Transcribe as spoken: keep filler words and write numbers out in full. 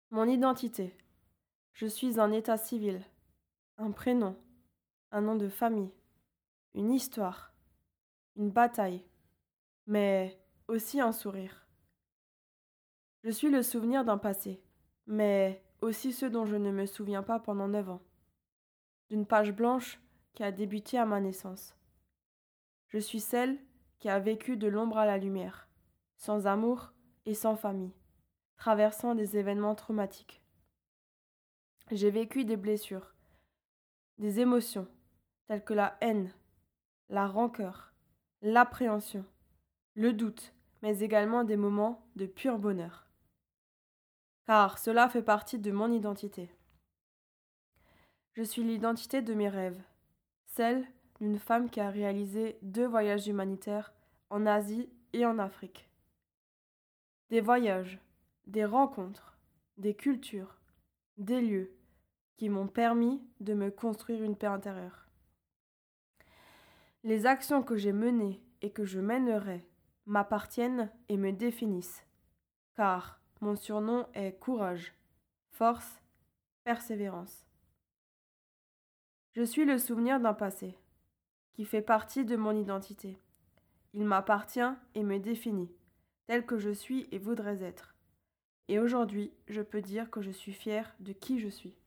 Mon identité. Je suis un état civil, un prénom, un nom de famille, une histoire, une bataille, mais aussi un sourire. Je suis le souvenir d'un passé, mais aussi ceux dont je ne me souviens pas pendant neuf ans, d'une page blanche qui a débuté à ma naissance. Je suis celle qui a vécu de l'ombre à la lumière, sans amour et sans famille, traversant des événements traumatiques. J'ai vécu des blessures, des émotions, telles que la haine, la rancœur, l'appréhension, le doute, mais également des moments de pur bonheur. Car cela fait partie de mon identité. Je suis l'identité de mes rêves, celle d'une femme qui a réalisé deux voyages humanitaires en Asie et en Afrique. Des voyages, des rencontres, des cultures, des lieux qui m'ont permis de me construire une paix intérieure. Les actions que j'ai menées et que je mènerai m'appartiennent et me définissent, car mon surnom est courage, force, persévérance. Je suis le souvenir d'un passé qui fait partie de mon identité. Il m'appartient et me définit, tel que je suis et voudrais être. Et aujourd'hui, je peux dire que je suis fière de qui je suis.